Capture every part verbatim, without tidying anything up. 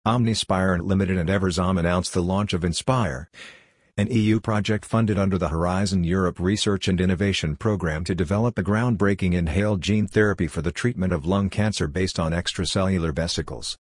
Omnispirant Limited and Everzom announced the launch of Inspire, an E U project funded under the Horizon Europe Research and Innovation Programme to develop a groundbreaking inhaled gene therapy for the treatment of lung cancer based on extracellular vesicles.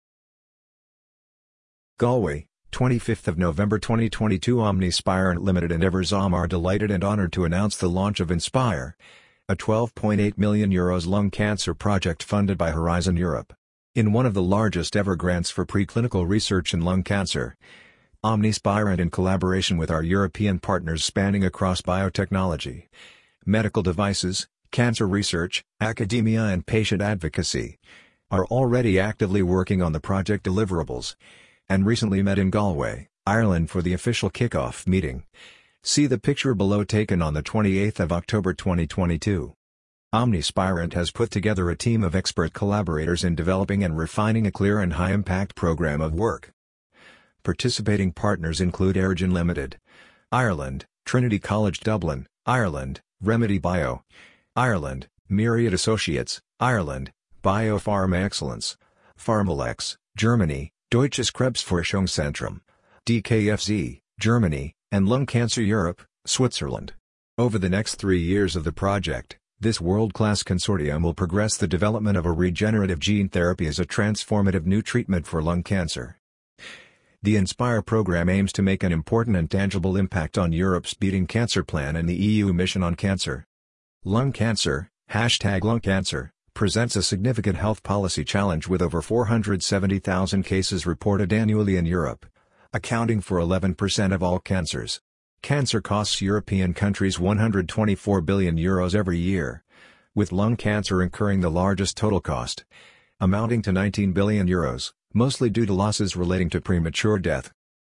Galway, twenty-fifth of November twenty twenty-two. Omnispirant Limited and Everzom are delighted and honoured to announce the launch of Inspire, a twelve point eight million euros lung cancer project funded by Horizon Europe. In one of the largest ever grants for preclinical research in lung cancer, Omnispirant, in collaboration with our European partners spanning across biotechnology, medical devices, cancer research, academia and patient advocacy, are already actively working on the project deliverables, and recently met in Galway, Ireland for the official kick-off meeting. See the picture below, taken on the twenty-eighth of October twenty twenty-two. Omnispirant has put together a team of expert collaborators in developing and refining a clear and high-impact program of work. Participating partners include Aerogen Limited, Ireland, Trinity College Dublin, Ireland, Remedy Bio, Ireland, Myriad Associates, Ireland, Biopharma Excellence, Pharmalex, Germany, Deutsches Krebsforschungszentrum, D K F Z, Germany, and Lung Cancer Europe, Switzerland. Over the next three years of the project, this world-class consortium will progress the development of a regenerative gene therapy as a transformative new treatment for lung cancer. The Inspire program aims to make an important and tangible impact on Europe's Beating Cancer Plan and the E U mission on cancer. Lung cancer, hashtag lung cancer, presents a significant health policy challenge with over four hundred seventy thousand cases reported annually in Europe, accounting for eleven percent of all cancers. Cancer costs European countries one hundred twenty-four billion euros every year, with lung cancer incurring the largest total cost, amounting to nineteen billion euros, mostly due to losses relating to premature death.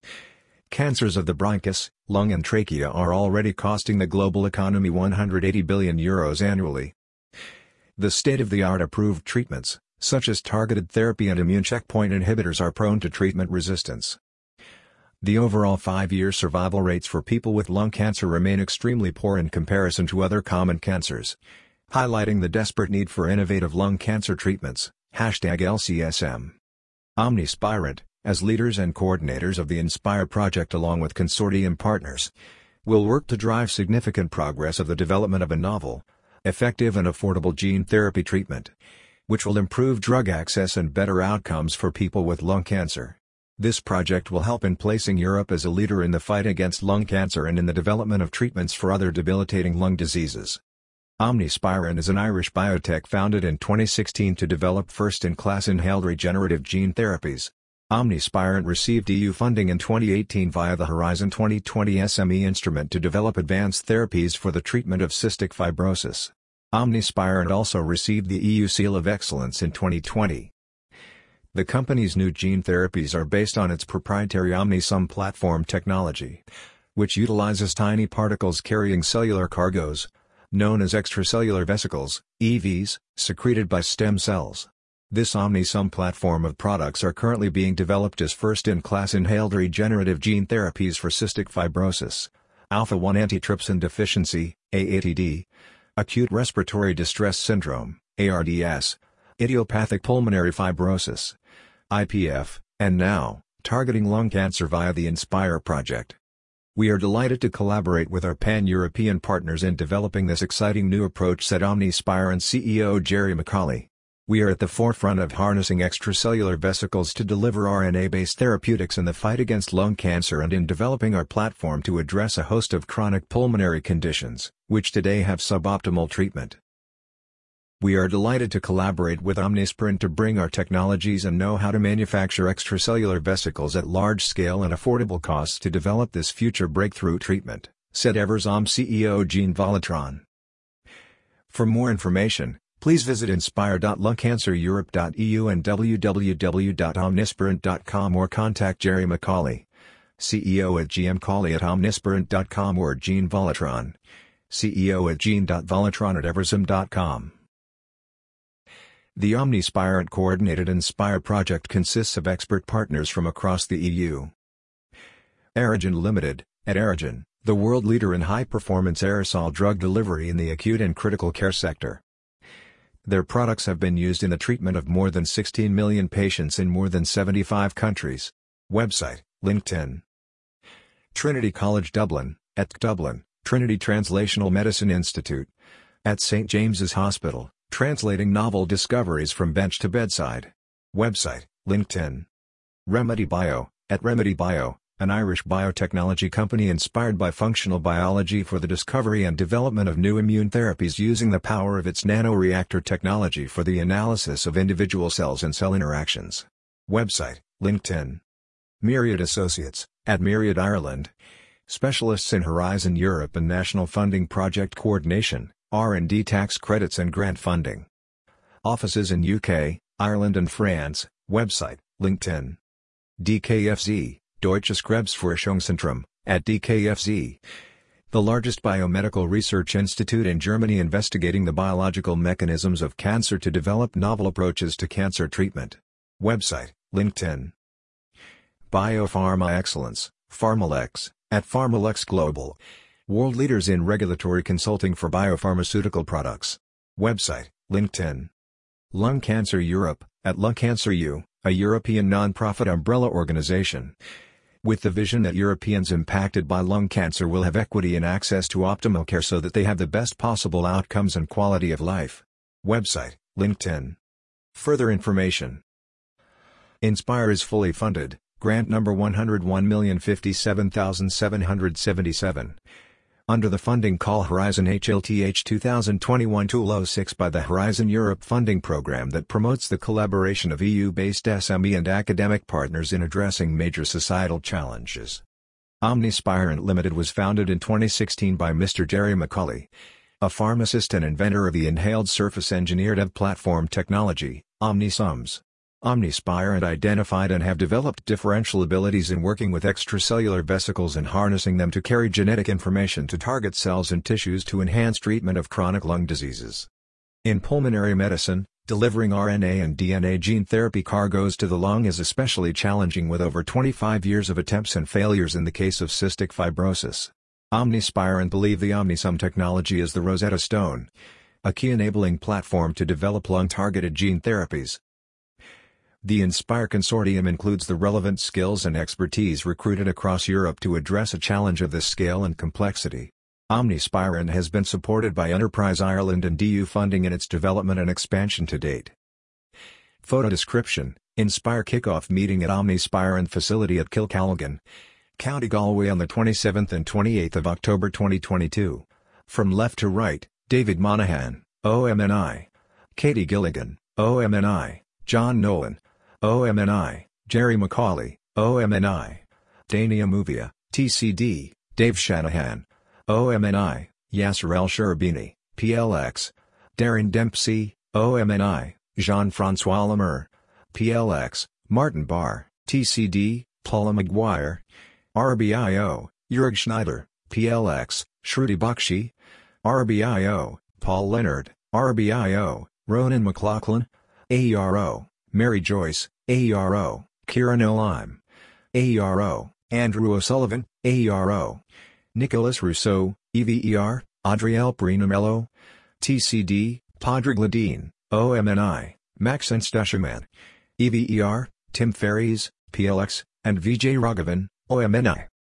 Cancers of the bronchus, lung and trachea are already costing the global economy one hundred eighty billion euros annually. The state-of-the-art approved treatments, such as targeted therapy and immune checkpoint inhibitors, are prone to treatment resistance. The overall five-year survival rates for people with lung cancer remain extremely poor in comparison to other common cancers, highlighting the desperate need for innovative lung cancer treatments. Hashtag L C S M. Omnispirant, as leaders and coordinators of the Inspire project along with consortium partners, will work to drive significant progress of the development of a novel, effective and affordable gene therapy treatment, which will improve drug access and better outcomes for people with lung cancer. This project will help in placing Europe as a leader in the fight against lung cancer and in the development of treatments for other debilitating lung diseases. Omnispirant is an Irish biotech founded in twenty sixteen to develop first-in-class inhaled regenerative gene therapies. Omnispirant received E U funding in twenty eighteen via the Horizon twenty twenty S M E instrument to develop advanced therapies for the treatment of cystic fibrosis. Omnispirant also received the E U Seal of Excellence in twenty twenty. The company's new gene therapies are based on its proprietary OmniSum platform technology, which utilizes tiny particles carrying cellular cargoes, known as extracellular vesicles, E Vs, secreted by stem cells. This OmniSum platform of products are currently being developed as first-in-class inhaled regenerative gene therapies for cystic fibrosis, alpha one antitrypsin deficiency, A A T D, acute respiratory distress syndrome, A R D S, idiopathic pulmonary fibrosis, I P F, and now, targeting lung cancer via the Inspire project. We are delighted to collaborate with our pan-European partners in developing this exciting new approach, said Omnispirant C E O Jerry McCauley. We are at the forefront of harnessing extracellular vesicles to deliver R N A-based therapeutics in the fight against lung cancer and in developing our platform to address a host of chronic pulmonary conditions, which today have suboptimal treatment. We are delighted to collaborate with Omnispirant to bring our technologies and know-how to manufacture extracellular vesicles at large scale and affordable costs to develop this future breakthrough treatment, said Everzom C E O Jean Valatron. For more information, please visit inspire dot lung cancer europe dot E U and w w w dot omnispirant dot com or contact Jerry McCauley, C E O at gmcauley at omnispirant dot com or Jean Valatron, C E O at jean dot valatron at everzom dot com. The Omnispirant coordinated Inspire project consists of expert partners from across the E U. Aerogen Limited, at Aerogen, the world leader in high-performance aerosol drug delivery in the acute and critical care sector. Their products have been used in the treatment of more than sixteen million patients in more than seventy-five countries. Website, LinkedIn. Trinity College Dublin, at Dublin, Trinity Translational Medicine Institute. At Saint James's Hospital, translating novel discoveries from bench to bedside. Website, LinkedIn. Remedy Bio, at Remedy Bio, an Irish biotechnology company inspired by functional biology for the discovery and development of new immune therapies using the power of its nanoreactor technology for the analysis of individual cells and cell interactions. Website, LinkedIn. Myriad Associates, at Myriad Ireland. Specialists in Horizon Europe and National Funding Project Coordination, R and D tax credits and grant funding. Offices in U K, Ireland and France. Website, LinkedIn. D K F Z, Deutsches Krebsforschungszentrum, at D K F Z. The largest biomedical research institute in Germany investigating the biological mechanisms of cancer to develop novel approaches to cancer treatment. Website, LinkedIn. Biopharma Excellence, PharmaLex, at PharmaLex Global. World leaders in regulatory consulting for biopharmaceutical products. Website, LinkedIn. Lung Cancer Europe, at Lung Cancer U, a European non-profit umbrella organization. With the vision that Europeans impacted by lung cancer will have equity and access to optimal care so that they have the best possible outcomes and quality of life. Website, LinkedIn. Further information. Inspire is fully funded, grant number one hundred one million fifty-seven thousand seven hundred seventy-seven. Under the funding call Horizon H L T H twenty twenty-one dash oh six by the Horizon Europe funding program that promotes the collaboration of E U-based S M E and academic partners in addressing major societal challenges. OmniSpirant Limited was founded in twenty sixteen by Mister Jerry McCauley, a pharmacist and inventor of the inhaled surface engineered E V platform technology, OmniSums. OmniSpirant identified and have developed differential abilities in working with extracellular vesicles and harnessing them to carry genetic information to target cells and tissues to enhance treatment of chronic lung diseases. In pulmonary medicine, delivering R N A and D N A gene therapy cargoes to the lung is especially challenging with over twenty-five years of attempts and failures in the case of cystic fibrosis. OmniSpirant believe the OmniSum technology is the Rosetta Stone, a key enabling platform to develop lung-targeted gene therapies. The INSPIRE Consortium includes the relevant skills and expertise recruited across Europe to address a challenge of this scale and complexity. OmniSpirant has been supported by Enterprise Ireland and D U funding in its development and expansion to date. Photo description: INSPIRE kickoff meeting at OmniSpirant facility at Kilcalgan, County Galway on the twenty-seventh and twenty-eighth of October twenty twenty-two. From left to right, David Monaghan, O M N I, Katie Gilligan, O M N I, John Nolan, O M N I, Jerry McCauley, O M N I, Dania Muvia, T C D, Dave Shanahan, O M N I, Yasser El-Sherbini, P L X, Darren Dempsey, O M N I, Jean-François Lemer, P L X, Martin Barr, T C D, Paula McGuire, R B I O, Jörg Schneider, P L X, Shruti Bakshi, R B I O, Paul Leonard, R B I O, Ronan McLaughlin, A E R O, Mary Joyce, A E R O, Kieran O'Lime, A E R O, Andrew O'Sullivan, A E R O, Nicholas Rousseau, E V E R, Adriel Perinamello, T C D, Padraig Ladine, O M N I, Maxence Dushaman, E V E R, Tim Ferries, P L X, and V J Raghavan, O M N I.